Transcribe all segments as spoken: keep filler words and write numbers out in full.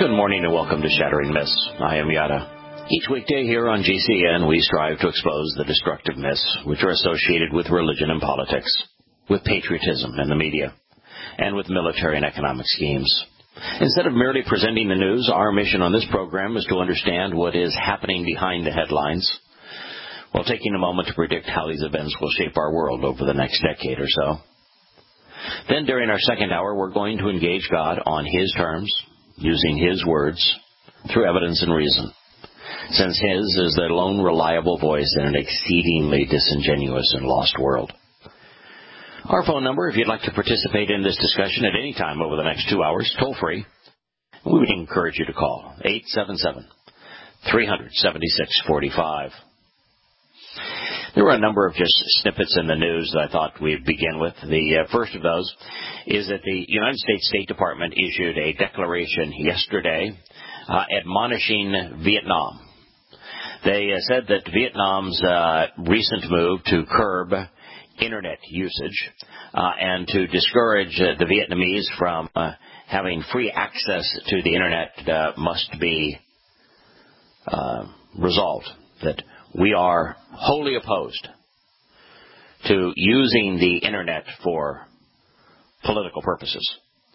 Good morning and welcome to Shattering Myths. I am Yada. Each weekday here on G C N, we strive to expose the destructive myths which are associated with religion and politics, with patriotism and the media, and with military and economic schemes. Instead of merely presenting the news, our mission on this program is to understand what is happening behind the headlines, while taking a moment to predict how these events will shape our world over the next decade or so. Then during our second hour, we're going to engage God on His terms, using His words, through evidence and reason, since His is the lone reliable voice in an exceedingly disingenuous and lost world. Our phone number, if you'd like to participate in this discussion at any time over the next two hours, toll free, we would encourage you to call eight seven seven, three hundred, seventy-six forty-five. There were a number of just snippets in the news that I thought we'd begin with. The uh, first of those is that the United States State Department issued a declaration yesterday uh, admonishing Vietnam. They uh, said that Vietnam's uh, recent move to curb Internet usage uh, and to discourage uh, the Vietnamese from uh, having free access to the Internet uh, must be uh, resolved. That we are wholly opposed to using the Internet for political purposes.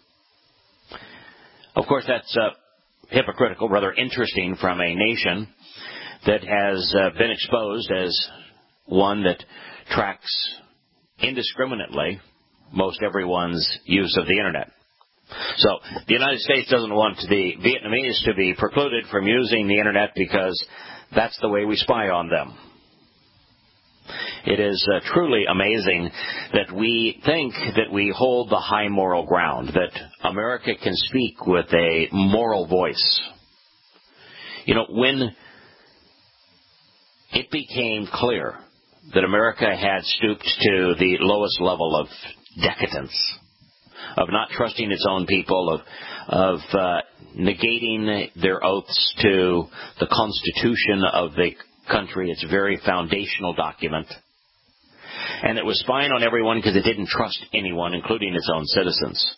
Of course, that's uh, hypocritical, rather interesting from a nation that has uh, been exposed as one that tracks indiscriminately most everyone's use of the Internet. So the United States doesn't want the Vietnamese to be precluded from using the Internet because that's the way we spy on them. It is uh, truly amazing that we think that we hold the high moral ground, that America can speak with a moral voice. You know, when it became clear that America had stooped to the lowest level of decadence, of not trusting its own people, of of uh, negating their oaths to the Constitution of the country, its very foundational document, and it was spying on everyone because it didn't trust anyone, including its own citizens.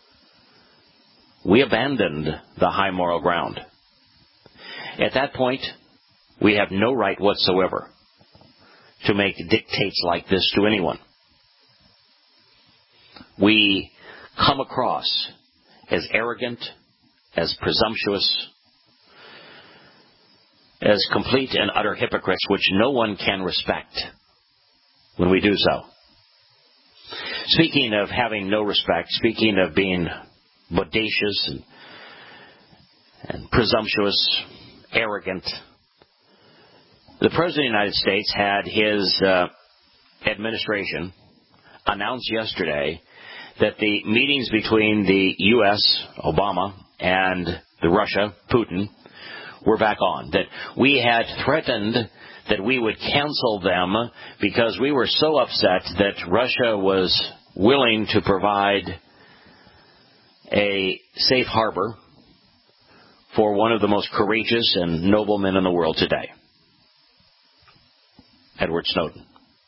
We abandoned the high moral ground. At that point, we have no right whatsoever to make dictates like this to anyone. We come across as arrogant, as presumptuous, as complete and utter hypocrites, which no one can respect when we do so. Speaking of having no respect, speaking of being bodacious and, and presumptuous, arrogant, the President of the United States had his uh, administration announce yesterday that the meetings between the U S, Obama, and the Russia, Putin, were back on. That we had threatened that we would cancel them because we were so upset that Russia was willing to provide a safe harbor for one of the most courageous and noble men in the world today, Edward Snowden.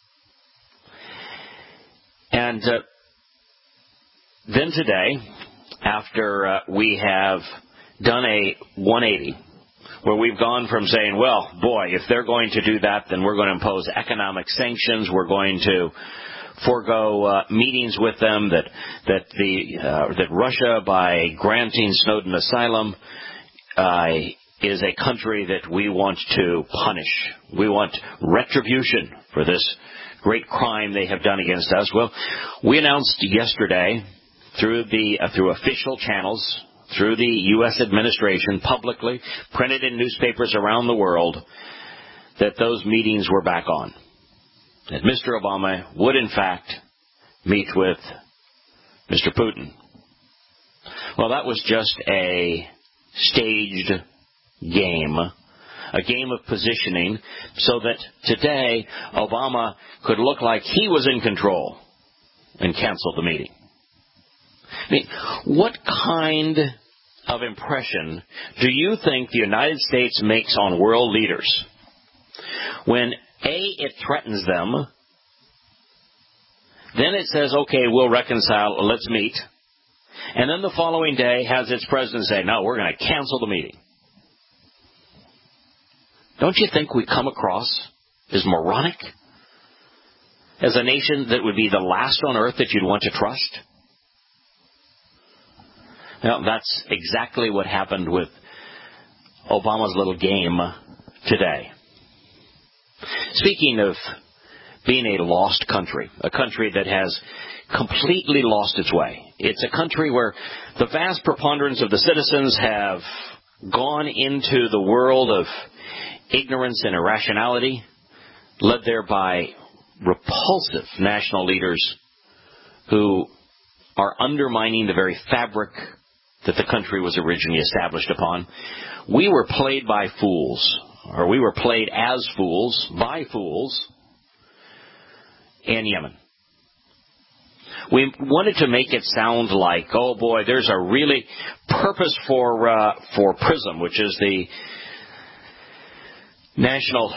And uh, then today, after uh, we have done a one eighty, where we've gone from saying, well, boy, if they're going to do that, then we're going to impose economic sanctions, we're going to forego uh, meetings with them, that that the uh, that Russia, by granting Snowden asylum, uh, is a country that we want to punish. We want retribution for this great crime they have done against us. Well, we announced yesterday through the uh, through official channels, through the U S administration, publicly, printed in newspapers around the world, that those meetings were back on. That Mister Obama would, in fact, meet with Mister Putin. Well, that was just a staged game, a game of positioning, so that today Obama could look like he was in control and cancel the meeting. I mean, what kind of impression do you think the United States makes on world leaders when, A, it threatens them, then it says, okay, we'll reconcile, let's meet, and then the following day has its president say, no, we're going to cancel the meeting. Don't you think we come across as moronic? As a nation that would be the last on earth that you'd want to trust? Now, that's exactly what happened with Obama's little game today. Speaking of being a lost country, a country that has completely lost its way. It's a country where the vast preponderance of the citizens have gone into the world of ignorance and irrationality, led there by repulsive national leaders who are undermining the very fabric that the country was originally established upon. We were played by fools, or we were played as fools by fools in Yemen. We wanted to make it sound like, oh boy, there's a really purpose for uh, for PRISM, which is the National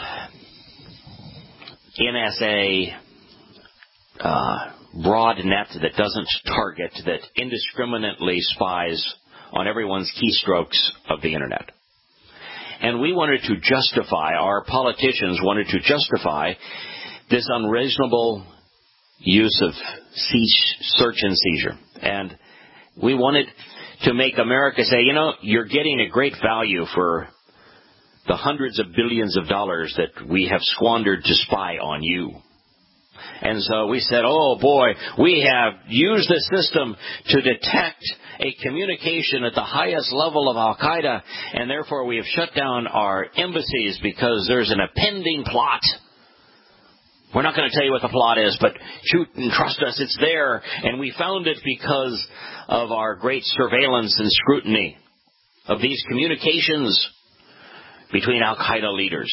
N S A uh, broad net that doesn't target, that indiscriminately spies on everyone's keystrokes of the Internet. And we wanted to justify, our politicians wanted to justify this unreasonable use of search and seizure. And we wanted to make America say, you know, you're getting a great value for the hundreds of billions of dollars that we have squandered to spy on you. And so we said, oh boy, we have used this system to detect a communication at the highest level of Al-Qaeda, and therefore we have shut down our embassies because there's an impending plot. We're not going to tell you what the plot is, but shoot and trust us, it's there. And we found it because of our great surveillance and scrutiny of these communications between Al-Qaeda leaders.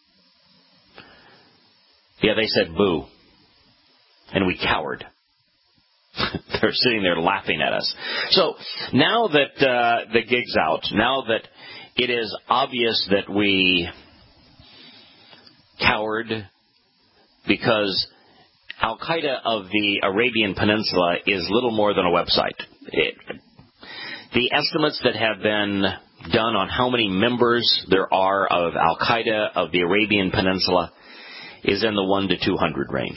Yeah, they said boo. And we cowered. They're sitting there laughing at us. So now that uh, the gig's out, now that it is obvious that we cowered because Al-Qaeda of the Arabian Peninsula is little more than a website. It, the estimates that have been done on how many members there are of Al-Qaeda of the Arabian Peninsula is in the one to two hundred range.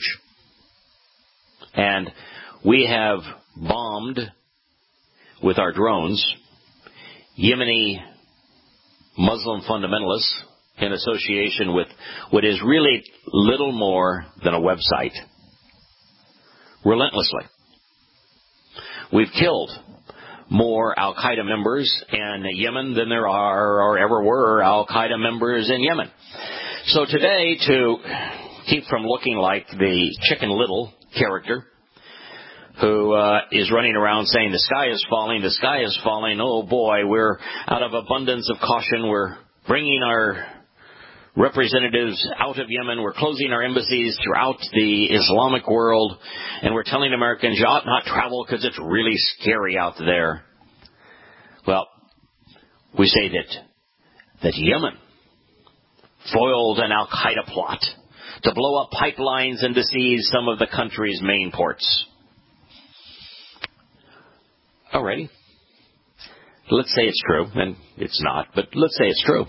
And we have bombed with our drones Yemeni Muslim fundamentalists in association with what is really little more than a website relentlessly. We've killed more Al-Qaeda members in Yemen than there are or ever were Al-Qaeda members in Yemen. So today, to keep from looking like the Chicken Little character who uh, is running around saying the sky is falling, the sky is falling, oh boy, we're out of abundance of caution, we're bringing our representatives out of Yemen, we're closing our embassies throughout the Islamic world, and we're telling Americans you ought not travel because it's really scary out there. Well, we say that, that Yemen foiled an Al-Qaeda plot to blow up pipelines and to seize some of the country's main ports. Alrighty. Let's say it's true, and it's not, but let's say it's true.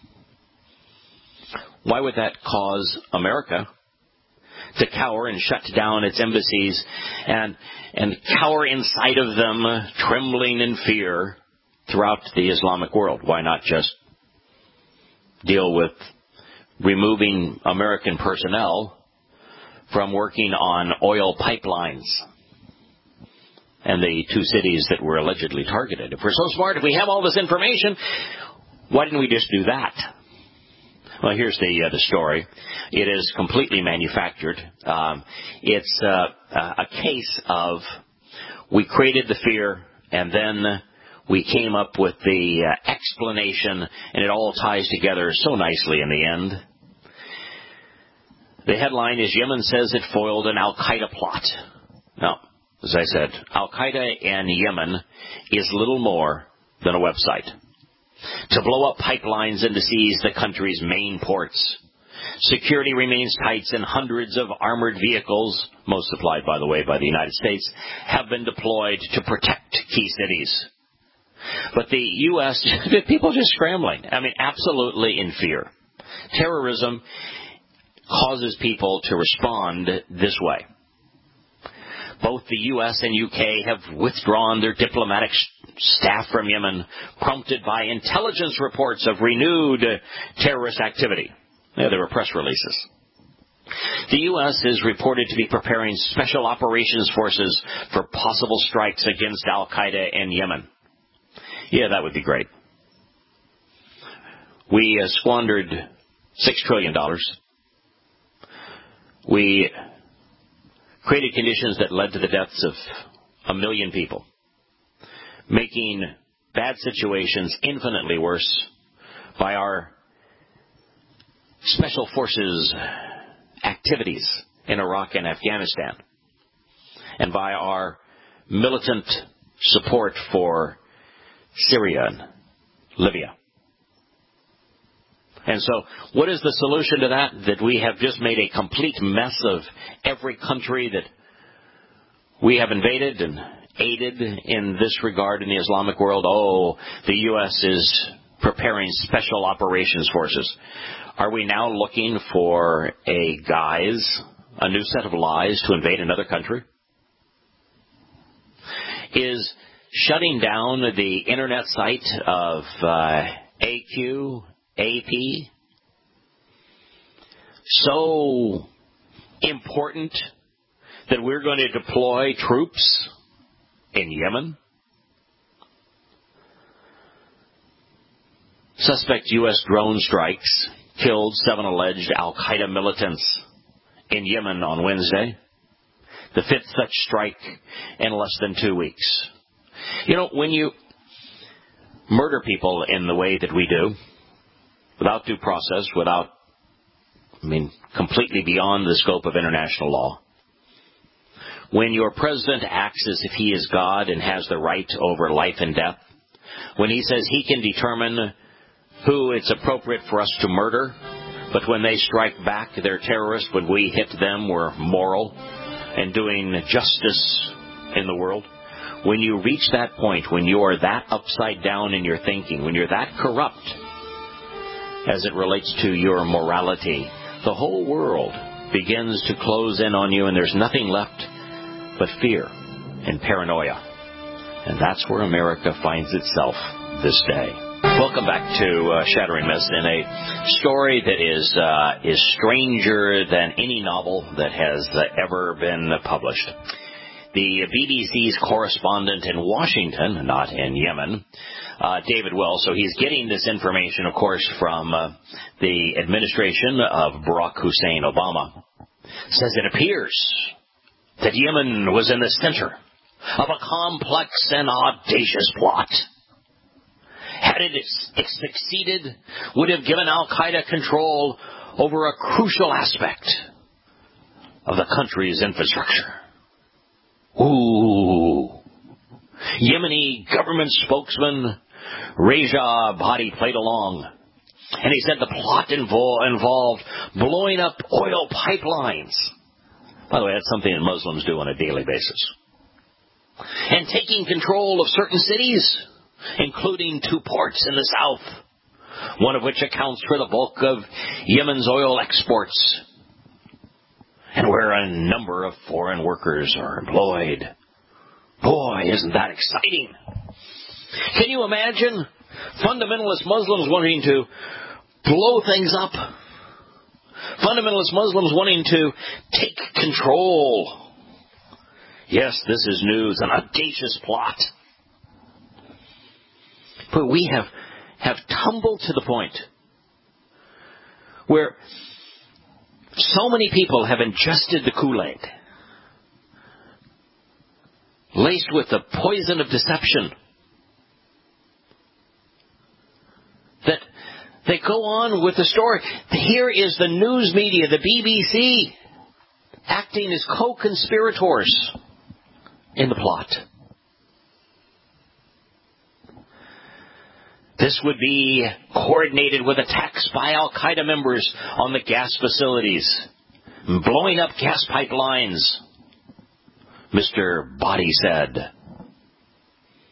Why would that cause America to cower and shut down its embassies and and cower inside of them, trembling in fear throughout the Islamic world? Why not just deal with removing American personnel from working on oil pipelines and the two cities that were allegedly targeted? If we're so smart, if we have all this information, why didn't we just do that? Well, here's the uh, the story. It is completely manufactured. Um, it's uh, a case of we created the fear, and then we came up with the uh, explanation, and it all ties together so nicely in the end. The headline is, Yemen says it foiled an Al-Qaeda plot. Now, as I said, Al-Qaeda in Yemen is little more than a website to blow up pipelines and to seize the country's main ports. Security remains tight, and hundreds of armored vehicles, most supplied, by the way, by the United States, have been deployed to protect key cities. But the U S, people just scrambling. I mean, absolutely in fear. Terrorism causes people to respond this way. Both the U S and U K have withdrawn their diplomatic staff from Yemen, prompted by intelligence reports of renewed terrorist activity. Yeah, there were press releases. The U S is reported to be preparing special operations forces for possible strikes against al-Qaeda in Yemen. Yeah, that would be great. We uh, squandered six trillion dollars. We created conditions that led to the deaths of a million people, making bad situations infinitely worse by our special forces activities in Iraq and Afghanistan, and by our militant support for Syria and Libya. And so, what is the solution to that? That we have just made a complete mess of every country that we have invaded and aided in this regard in the Islamic world. Oh, the U S is preparing special operations forces. Are we now looking for a guise, a new set of lies to invade another country? Is shutting down the internet site of uh, A Q, A P so important that we're going to deploy troops in Yemen? Suspect U S drone strikes killed seven alleged al-Qaeda militants in Yemen on Wednesday, the fifth such strike in less than two weeks. You know, when you murder people in the way that we do, without due process, without, I mean, completely beyond the scope of international law, when your president acts as if he is God and has the right over life and death, when he says he can determine who it's appropriate for us to murder, but when they strike back, they're terrorists, when we hit them, we're moral and doing justice in the world. When you reach that point, when you are that upside down in your thinking, when you're that corrupt as it relates to your morality, the whole world begins to close in on you, and there's nothing left but fear and paranoia. And that's where America finds itself this day. Welcome back to uh, Shattering Myths, in a story that is uh, is stranger than any novel that has uh, ever been published. The B B C's correspondent in Washington, not in Yemen, uh, David Wells, so he's getting this information, of course, from uh, the administration of Barack Hussein Obama, says it appears that Yemen was in the center of a complex and audacious plot. Had it succeeded, would have given al-Qaeda control over a crucial aspect of the country's infrastructure. Ooh. Yemeni government spokesman Reza Badi played along, and he said the plot invo- involved blowing up oil pipelines. By the way, that's something that Muslims do on a daily basis. And taking control of certain cities, including two ports in the south, one of which accounts for the bulk of Yemen's oil exports, and where a number of foreign workers are employed. Boy, isn't that exciting. Can you imagine fundamentalist Muslims wanting to blow things up? Fundamentalist Muslims wanting to take control. Yes, this is news, an audacious plot. But we have, have tumbled to the point where so many people have ingested the Kool-Aid, laced with the poison of deception, that they go on with the story. Here is the news media, the B B C, acting as co-conspirators in the plot. This would be coordinated with attacks by al-Qaeda members on the gas facilities, blowing up gas pipelines, Mister Badi said.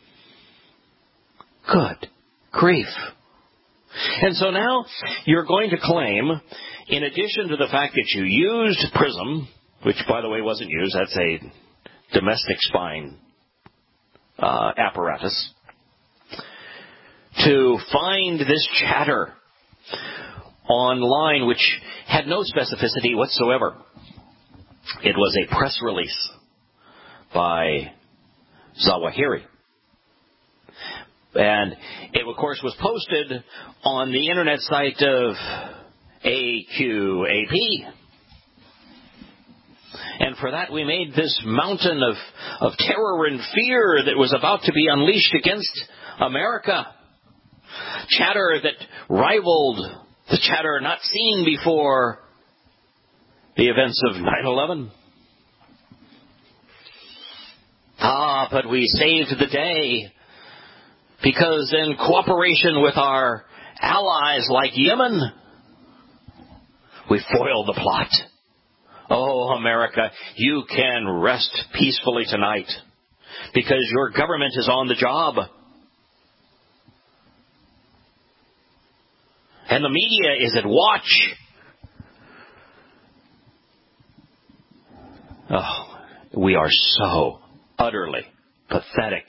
Good grief. And so now you're going to claim, in addition to the fact that you used PRISM, which, by the way, wasn't used, that's a domestic spying uh, apparatus, to find this chatter online, which had no specificity whatsoever. It was a press release by Zawahiri. And it, of course, was posted on the internet site of A Q A P. And for that, we made this mountain of, of terror and fear that was about to be unleashed against America. Chatter that rivaled the chatter not seen before the events of nine eleven. Ah, but we saved the day because in cooperation with our allies like Yemen, we foiled the plot. Oh, America, you can rest peacefully tonight because your government is on the job. And the media is at watch. Oh, we are so utterly pathetic.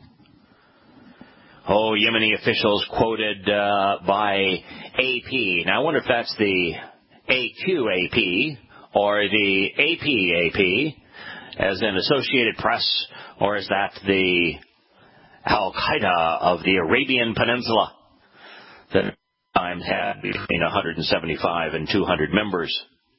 Oh, Yemeni officials quoted uh, by A P. Now, I wonder if that's the A Q A P or the A P A P, as in Associated Press, or is that the Al-Qaeda of the Arabian Peninsula that times had between one hundred seventy-five and two hundred members?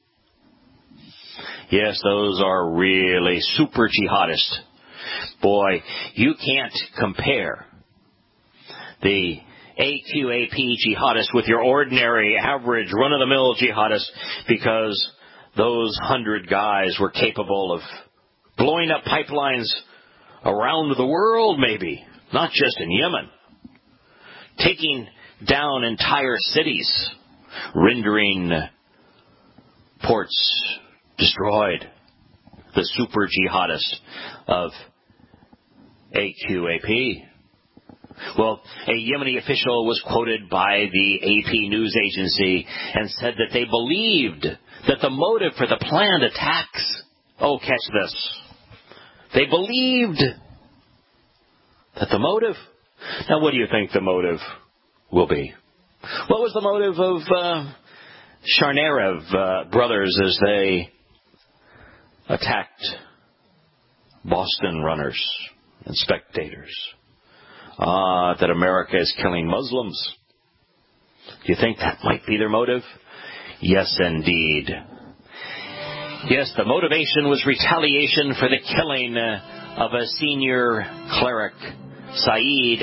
Yes, those are really super jihadists. Boy, you can't compare the A Q A P jihadists with your ordinary, average, run-of-the-mill jihadists, because those hundred guys were capable of blowing up pipelines around the world, maybe, not just in Yemen, taking down entire cities, rendering ports destroyed. The super jihadists of A Q A P. Well, a Yemeni official was quoted by the A P news agency and said that they believed that the motive for the planned attacks, oh, catch this, they believed that the motive, now what do you think the motive will be? What was the motive of uh, Sharnarev uh, brothers as they attacked Boston runners and spectators? Ah, that America is killing Muslims. Do you think that might be their motive? Yes, indeed. Yes, the motivation was retaliation for the killing uh, of a senior cleric, Saeed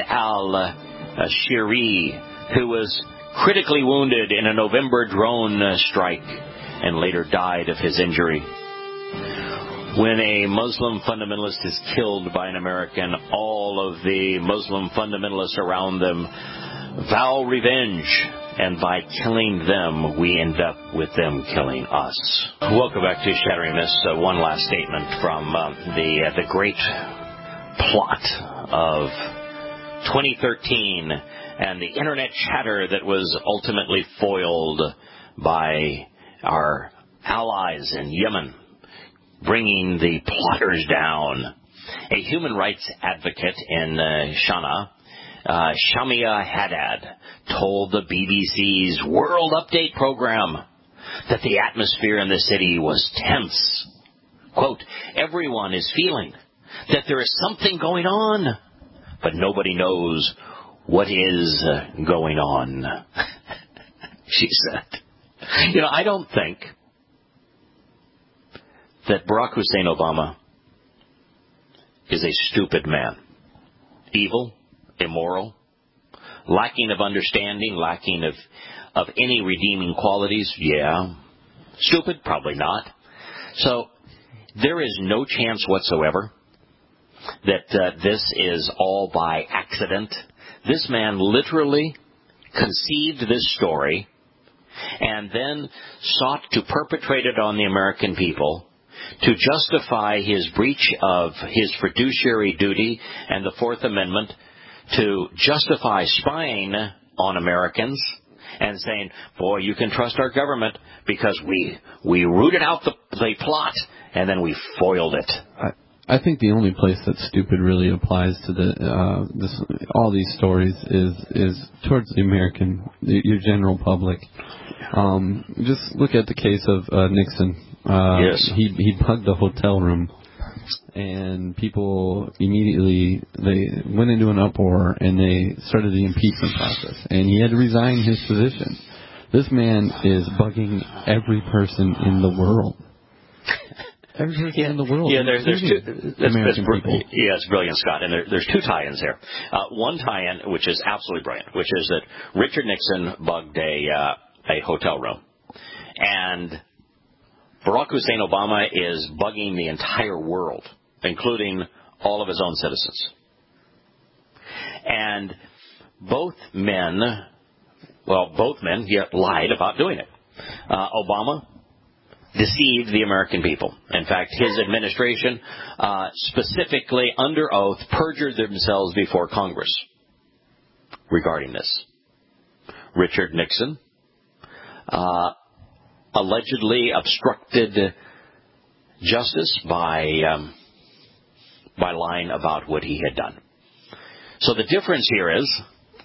al-Shiri, who was critically wounded in a November drone uh, strike and later died of his injury. When a Muslim fundamentalist is killed by an American, all of the Muslim fundamentalists around them vow revenge, and by killing them, we end up with them killing us. Welcome back to Shattering Myths. Uh, one last statement from uh, the uh, the great plot of twenty thirteen and the internet chatter that was ultimately foiled by our allies in Yemen, bringing the plotters down. A human rights advocate in uh, Shana, uh, Shamia Haddad, told the B B C's World Update program that the atmosphere in the city was tense. Quote, everyone is feeling that there is something going on, but nobody knows what is uh, going on, she said. You know, I don't think that Barack Hussein Obama is a stupid man. Evil, immoral, lacking of understanding, lacking of, of any redeeming qualities, yeah. Stupid, probably not. So there is no chance whatsoever that uh, this is all by accident. This man literally conceived this story and then sought to perpetrate it on the American people to justify his breach of his fiduciary duty and the Fourth Amendment to justify spying on Americans and saying, boy, you can trust our government because we we rooted out the, the plot and then we foiled it. I, I think the only place that stupid really applies to the uh, this all these stories is is towards the American, your general public. Um, just look at the case of uh, Nixon. Uh, yes. He he bugged a hotel room, and people immediately they went into an uproar and they started the impeachment process, and he had to resign his position. This man is bugging every person in the world. Every person yeah. in the world. Yeah, there's, there's two. That's, American that's, people. Yeah, it's brilliant, Scott. And there, there's two tie-ins here. Uh, one tie-in, which is absolutely brilliant, which is that Richard Nixon bugged a uh, a hotel room, and Barack Hussein Obama is bugging the entire world, including all of his own citizens. And both men, well, both men yet lied about doing it. Uh, Obama deceived the American people. In fact, his administration uh, specifically, under oath, perjured themselves before Congress regarding this. Richard Nixon uh, allegedly obstructed justice by um, by lying about what he had done. So the difference here is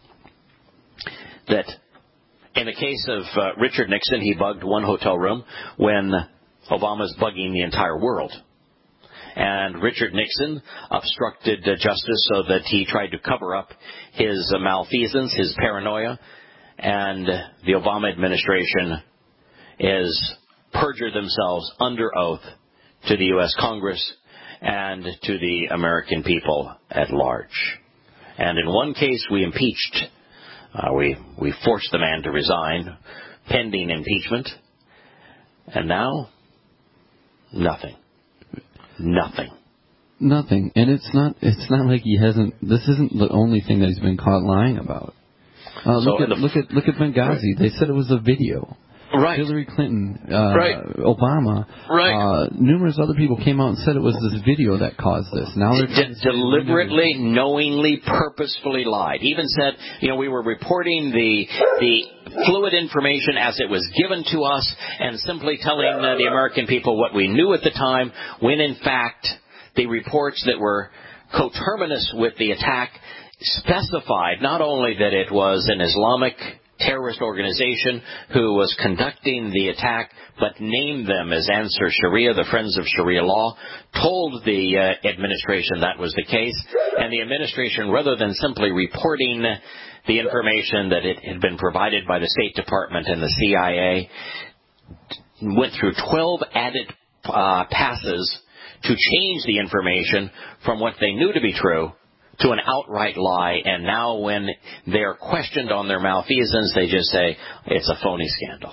that in the case of uh, Richard Nixon, he bugged one hotel room when Obama's bugging the entire world. And Richard Nixon obstructed uh, justice so that he tried to cover up his uh, malfeasance, his paranoia, and the Obama administration is perjured themselves under oath to the U S Congress and to the American people at large. And in one case, we impeached, uh, we, we forced the man to resign pending impeachment. And now, nothing. Nothing. Nothing. And it's not, it's not like he hasn't, this isn't the only thing that he's been caught lying about. Uh, look, so at, the, look at look at Benghazi. Right. They said it was a video. Right. Hillary Clinton, uh, right. Obama, right. Uh, numerous other people came out and said it was this video that caused this. Now they're D- deliberately, knowingly, purposefully lied. Even said, you know, we were reporting the the fluid information as it was given to us, and simply telling uh, the American people what we knew at the time, when in fact the reports that were coterminous with the attack specified not only that it was an Islamic terrorist organization who was conducting the attack, but named them as Ansar Sharia, the Friends of Sharia Law, told the uh, administration that was the case, and the administration, rather than simply reporting the information that it had been provided by the State Department and the C I A, went through twelve added uh, passes to change the information from what they knew to be true to an outright lie, and now when they're questioned on their malfeasance, they just say, it's a phony scandal.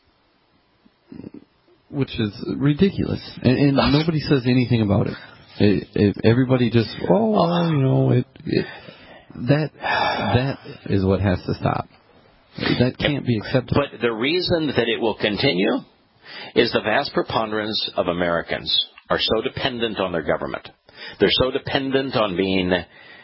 Which is ridiculous. And, and nobody says anything about it. It, it. Everybody just, oh, well, you know, it, it, that, that is what has to stop. That can't be accepted. But the reason that it will continue is the vast preponderance of Americans are so dependent on their government. They're so dependent on being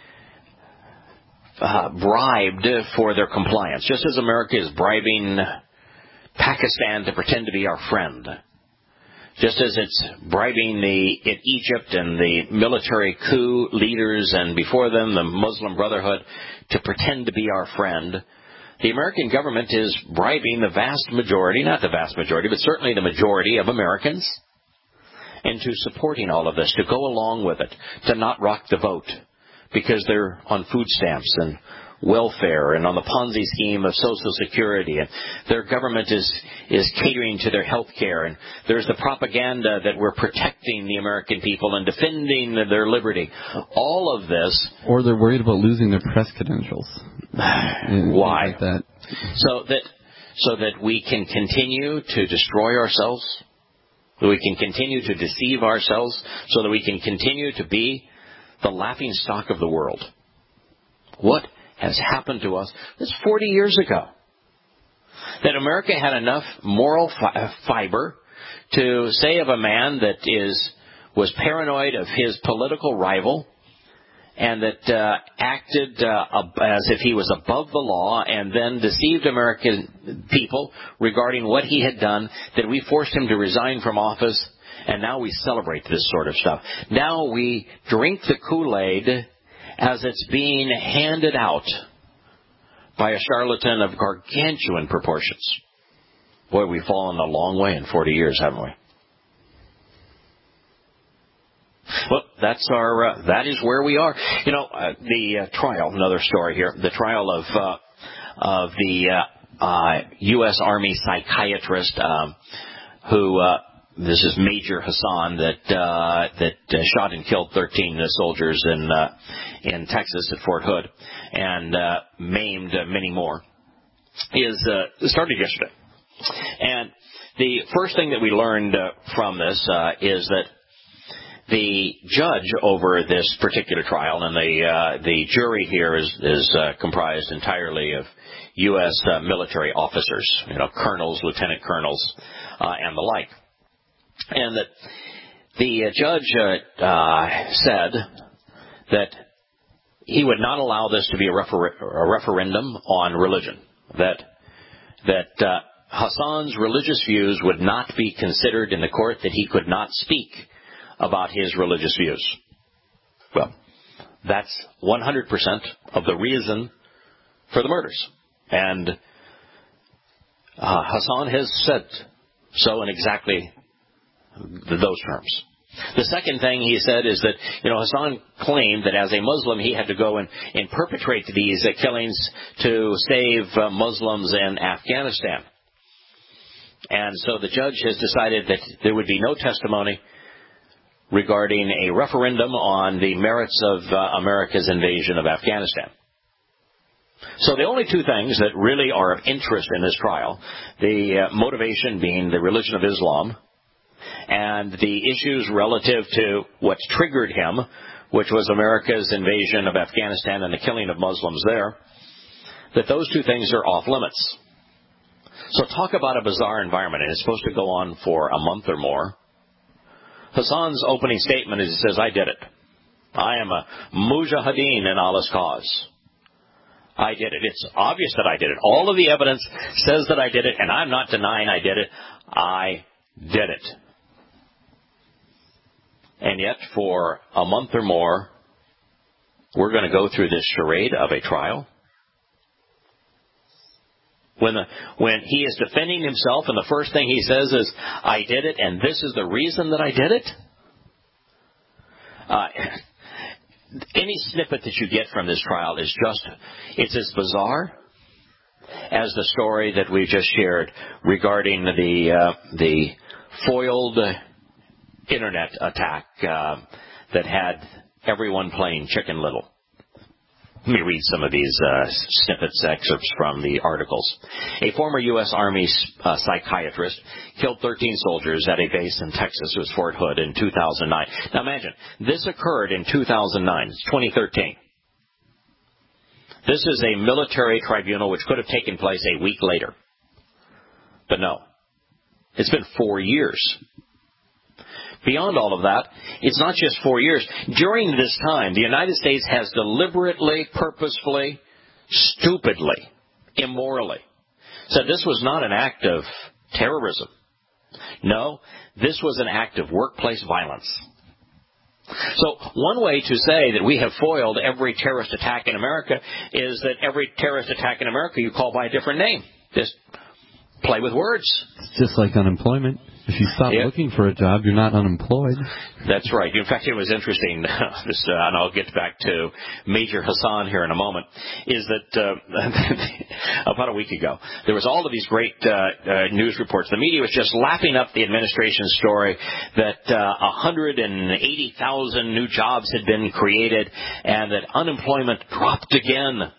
Uh, bribed for their compliance, just as America is bribing Pakistan to pretend to be our friend, just as it's bribing the in Egypt and the military coup leaders and before them the Muslim Brotherhood to pretend to be our friend. The American government is bribing the vast majority, not the vast majority, but certainly the majority of Americans into supporting all of this, to go along with it, to not rock the vote, because they're on food stamps and welfare and on the Ponzi scheme of Social Security, and their government is is catering to their health care, and there's the propaganda that we're protecting the American people and defending their liberty. All of this... Or they're worried about losing their press credentials. Why? Like that. So that so that we can continue to destroy ourselves, that we can continue to deceive ourselves, so that we can continue to be the laughing stock of the world. What has happened to us? This forty years ago. That America had enough moral fi- fiber to say of a man that is was paranoid of his political rival and that uh, acted uh, as if he was above the law and then deceived American people regarding what he had done, that we forced him to resign from office, and now we celebrate this sort of stuff. Now we drink the Kool-Aid as it's being handed out by a charlatan of gargantuan proportions. Boy, we've fallen a long way in forty years, haven't we? Well, that's our, uh, that is where we are. You know, uh, the uh, trial, another story here, the trial of, uh, of the, uh, uh, U S Army psychiatrist, um, who, uh, this is Major Hassan that, uh, that uh, shot and killed thirteen uh, soldiers in, uh, in Texas at Fort Hood and, uh, maimed uh, many more, is, uh, started yesterday. And the first thing that we learned uh, from this, uh, is that the judge over this particular trial, and the uh, the jury here is is uh, comprised entirely of U S uh, military officers, you know, colonels, lieutenant colonels, uh, and the like, and that the uh, judge uh, uh, said that he would not allow this to be a, refer- a referendum on religion, that that uh, Hassan's religious views would not be considered in the court, that he could not speak about his religious views. Well, that's one hundred percent of the reason for the murders. And uh, Hassan has said so in exactly those terms. The second thing he said is that, you know, Hassan claimed that as a Muslim he had to go and, and perpetrate these uh, killings to save uh, Muslims in Afghanistan. And so the judge has decided that there would be no testimony regarding a referendum on the merits of uh, America's invasion of Afghanistan. So the only two things that really are of interest in this trial, the uh, motivation being the religion of Islam, and the issues relative to what triggered him, which was America's invasion of Afghanistan and the killing of Muslims there, that those two things are off limits. So talk about a bizarre environment, and it's supposed to go on for a month or more. Hassan's opening statement is, he says, I did it. I am a mujahideen in Allah's cause. I did it. It's obvious that I did it. All of the evidence says that I did it, and I'm not denying I did it. I did it. And yet, for a month or more, we're going to go through this charade of a trial. When the, when he is defending himself and the first thing he says is, I did it, and this is the reason that I did it? Uh, any snippet that you get from this trial is just, it's as bizarre as the story that we just shared regarding the, uh, the foiled internet attack uh, that had everyone playing Chicken Little. Let me read some of these uh, snippets, excerpts from the articles. A former U S Army uh, psychiatrist killed thirteen soldiers at a base in Texas. It was Fort Hood in two thousand nine. Now imagine, this occurred in two thousand nine. It's twenty thirteen. This is a military tribunal which could have taken place a week later. But no. It's been four years. Beyond all of that, it's not just four years. During this time, the United States has deliberately, purposefully, stupidly, immorally said this was not an act of terrorism. No, this was an act of workplace violence. So one way to say that we have foiled every terrorist attack in America is that every terrorist attack in America you call by a different name. Just play with words. It's just like unemployment. If you stop yeah. looking for a job, you're not unemployed. That's right. In fact, it was interesting, this, uh, and I'll get back to Major Hassan here in a moment, is that uh, about a week ago, there was all of these great uh, uh, news reports. The media was just lapping up the administration's story that uh, one hundred eighty thousand new jobs had been created and that unemployment dropped again.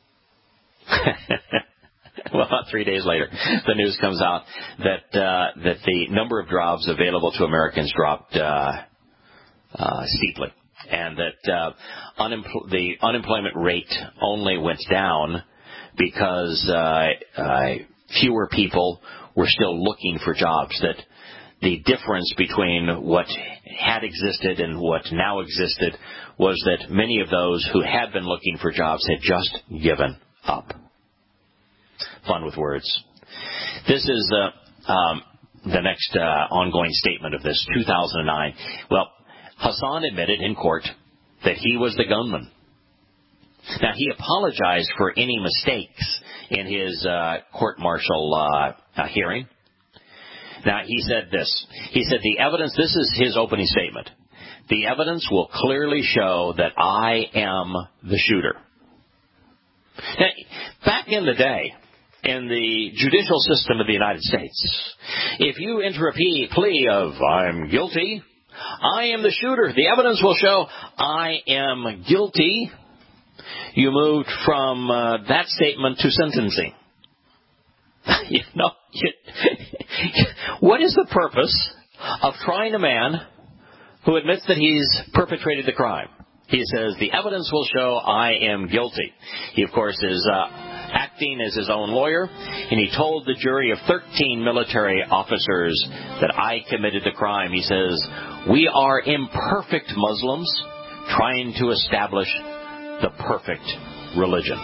Well, about three days later, the news comes out that uh, that the number of jobs available to Americans dropped uh, uh, steeply, and that uh, unempl- the unemployment rate only went down because uh, uh, fewer people were still looking for jobs. That the difference between what had existed and what now existed was that many of those who had been looking for jobs had just given up. Fun with words. This is uh, um, the next uh, ongoing statement of this, two thousand nine. Well, Hassan admitted in court that he was the gunman. Now, he apologized for any mistakes in his uh, court-martial uh, uh, hearing. Now, he said this. He said, the evidence, this is his opening statement, the evidence will clearly show that I am the shooter. Now, back in the day, in the judicial system of the United States, if you enter a plea of, I'm guilty, I am the shooter, the evidence will show I am guilty, you moved from uh, that statement to sentencing. you know, you, what is the purpose of trying a man who admits that he's perpetrated the crime? He says, the evidence will show I am guilty. He, of course, is uh, acting as his own lawyer, and he told the jury of thirteen military officers that I committed the crime. He says, we are imperfect Muslims trying to establish the perfect religion.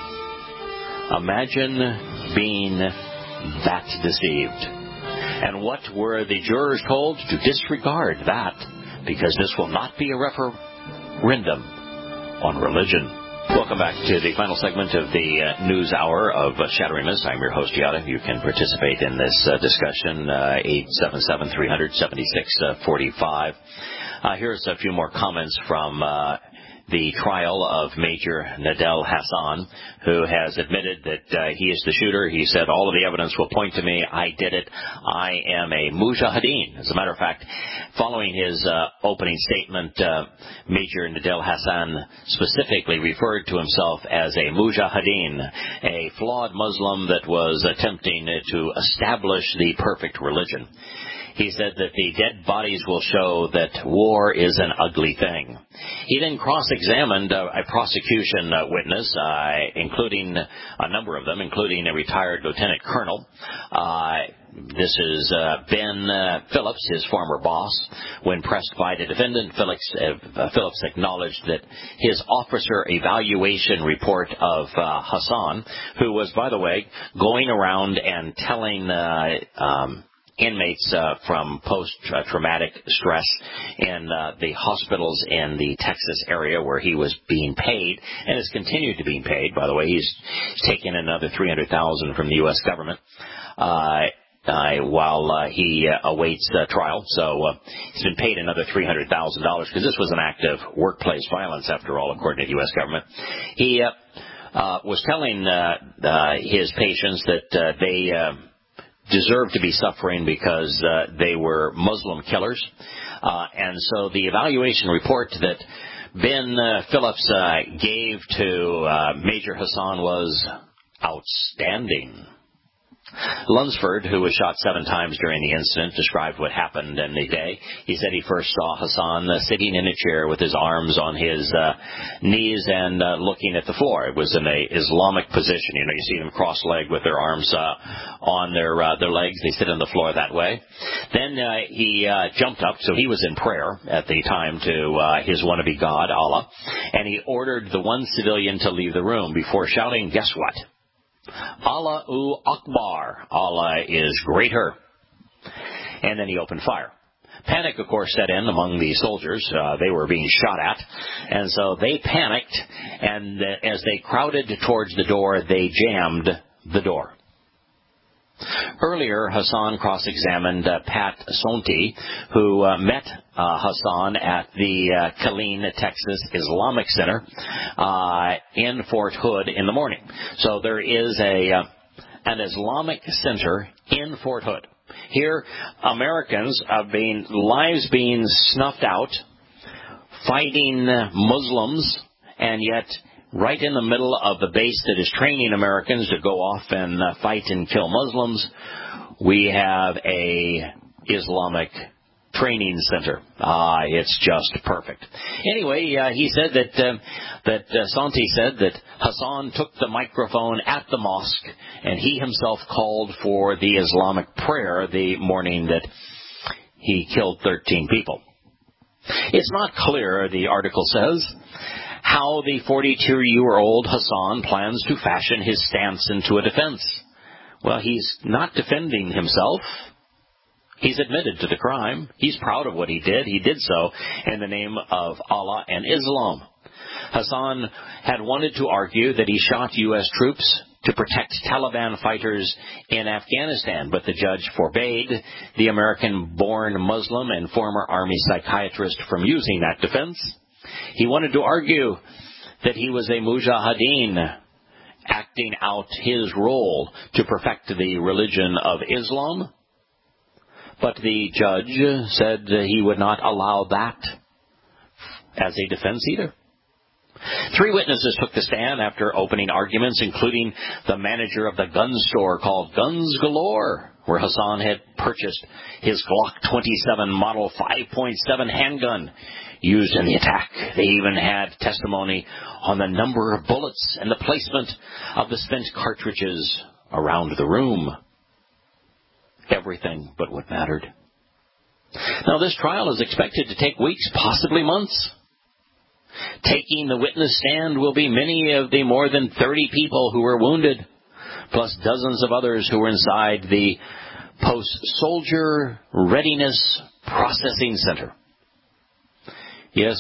Imagine being that deceived. And what were the jurors told? To disregard that, because this will not be a referendum on religion. Welcome back to the final segment of the uh, news hour of uh, Shattering Myths. I'm your host, Yada. You can participate in this uh, discussion, uh, eight seven seven, three hundred, seventy-six forty-five. Uh, here's a few more comments from uh, the trial of Major Nadel Hassan, who has admitted that uh, he is the shooter. He said, all of the evidence will point to me. I did it. I am a mujahideen. As a matter of fact, following his uh, opening statement, uh, Major Nadel Hassan specifically referred to himself as a mujahideen, a flawed Muslim that was attempting to establish the perfect religion. He said that the dead bodies will show that war is an ugly thing. He then cross-examined uh, a prosecution uh, witness, uh, including a number of them, including a retired lieutenant colonel. Uh, this is uh, Ben uh, Phillips, his former boss. When pressed by the defendant, Phillips, uh, Phillips acknowledged that his officer evaluation report of uh, Hassan, who was, by the way, going around and telling uh, um, inmates uh, from post-traumatic stress in uh, the hospitals in the Texas area where he was being paid and has continued to be paid. By the way, he's taken another three hundred thousand dollars from the U S government uh, uh, while uh, he uh, awaits uh, trial. So uh, he's been paid another three hundred thousand dollars because this was an act of workplace violence, after all, according to the U S government. He uh, uh, was telling uh, uh, his patients that uh, they Uh, deserved to be suffering because uh, they were Muslim killers. Uh, and so the evaluation report that Ben uh, Phillips uh, gave to uh, Major Hassan was outstanding. Lunsford, who was shot seven times during the incident, described what happened in the day. He said he first saw Hassan uh, sitting in a chair with his arms on his uh, knees and uh, looking at the floor. It was in a Islamic position. You know, you see them cross-legged with their arms uh, on their uh, their legs. They sit on the floor that way. Then uh, he uh, jumped up, so he was in prayer at the time to uh, his wannabe god, Allah, and he ordered the one civilian to leave the room before shouting, guess what? Allahu Akbar. Allah is greater. And then he opened fire. Panic, of course, set in among the soldiers. Uh, they were being shot at. And so they panicked, and uh, as they crowded towards the door, they jammed the door. Earlier, Hassan cross-examined uh, Pat Sonti, who uh, met uh, Hassan at the uh, Killeen, Texas Islamic Center uh, in Fort Hood in the morning. So there is a uh, an Islamic center in Fort Hood. Here, Americans are being lives being snuffed out, fighting Muslims, and yet right in the middle of the base that is training Americans to go off and uh, fight and kill Muslims, we have a Islamic training center. Ah, it's just perfect. Anyway, uh, he said that uh, that uh, Santi said that Hassan took the microphone at the mosque, and he himself called for the Islamic prayer the morning that he killed thirteen people. It's not clear, the article says, how the forty-two-year-old Hassan plans to fashion his stance into a defense. Well, he's not defending himself. He's admitted to the crime. He's proud of what he did. He did so in the name of Allah and Islam. Hassan had wanted to argue that he shot U S troops to protect Taliban fighters in Afghanistan, but the judge forbade the American-born Muslim and former Army psychiatrist from using that defense. He wanted to argue that he was a mujahideen acting out his role to perfect the religion of Islam, but the judge said he would not allow that as a defense either. Three witnesses took the stand after opening arguments, including the manager of the gun store called Guns Galore, where Hassan had purchased his Glock twenty-seven Model five point seven handgun used in the attack. They even had testimony on the number of bullets and the placement of the spent cartridges around the room. Everything but what mattered. Now, this trial is expected to take weeks, possibly months. Taking the witness stand will be many of the more than thirty people who were wounded, plus dozens of others who were inside the Post-Soldier Readiness Processing Center. Yes,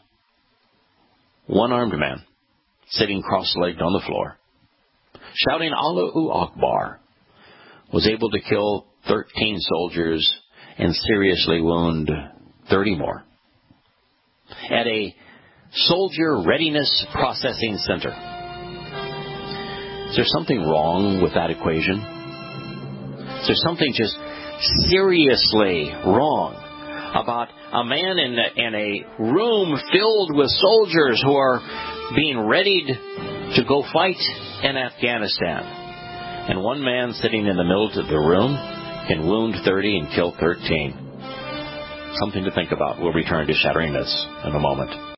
one armed man, sitting cross-legged on the floor, shouting Allahu Akbar, was able to kill thirteen soldiers and seriously wound thirty more. At a Soldier Readiness Processing Center. Is there something wrong with that equation? Is there something just seriously wrong about a man in a, in a room filled with soldiers who are being readied to go fight in Afghanistan, and one man sitting in the middle of the room can wound thirty and kill thirteen? Something to think about. We'll return to Shattering Myths in a moment.